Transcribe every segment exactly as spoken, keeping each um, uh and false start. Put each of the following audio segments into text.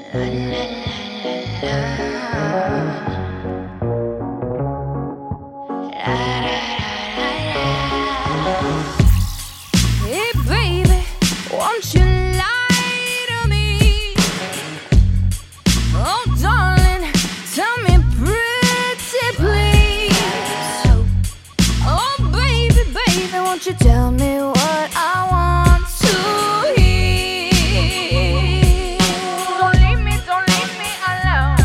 La, la, la, la. Hey baby, won't you lie to me? Oh darling, tell me pretty please. Oh baby, baby, won't you tell me what I want to hear? Don't leave me, don't leave me alone.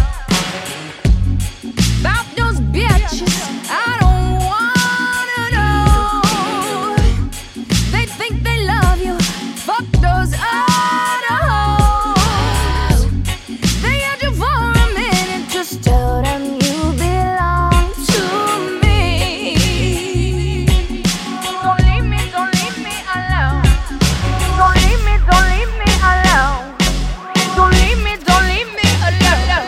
About those bitches, I don't wanna know. They think they love you, fuck those other hoes. They had you for a minute, just tell them you belong to me. Don't leave me, don't leave me alone. Don't leave me, don't leave me alone. Don't leave me, don't leave me alone.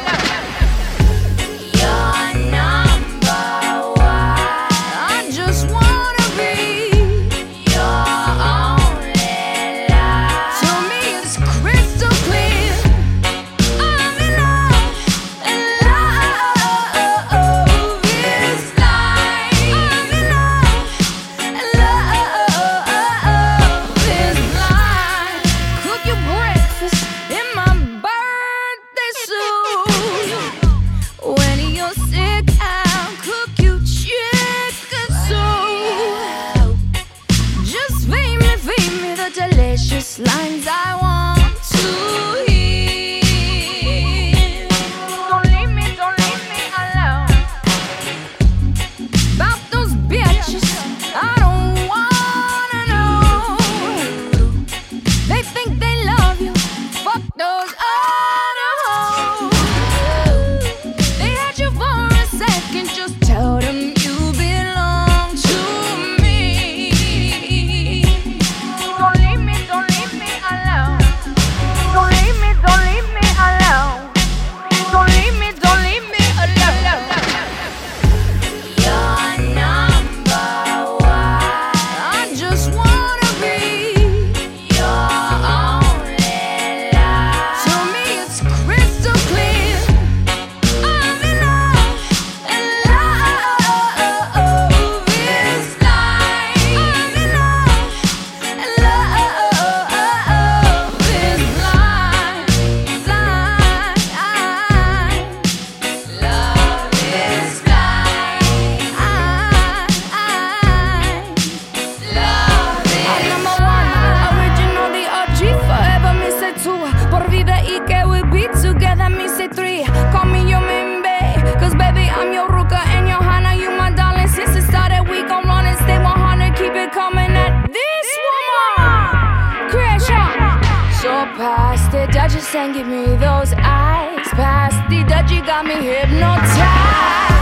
You're number one. I just wanna be your only love. To me it's crystal clear. I'm in love, in love is blind. I'm in love, and love is blind. Cook you breakfast in my birthday suit. When you're sick, I'll cook you chicken soup. Just feed me, feed me the delicious lines I want to hear. Don't leave me, don't leave me alone. About those bitches, I don't wanna know. They think they love you, fuck those other hoes. They had you for a second, just tell them you belong to me. Don't leave me, don't leave me alone. Don't leave me, don't leave me alone. Don't leave me, don't leave me alone. You're number one. I just wanna be your only love. To me it's crystal clear. I'm in love, and love is blind. I'm in love, and love is blind, blind. Love is blind. Love is number one, original, the O G, forever me say two. Por vida y que we be together, me say three. Call me your main babe, cause baby I'm your Ruka and your Hana, you my darling. Since it started, we gon' run and stay one hundred, keep it coming at this woman. Creation. So past the Dutchess and give me those eyes. Past the Dutch, you got me hypnotized.